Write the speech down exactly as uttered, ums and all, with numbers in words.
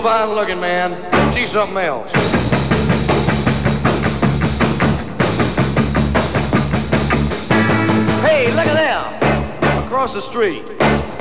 fine looking, man. She's something else. Hey, look at them. Across the street.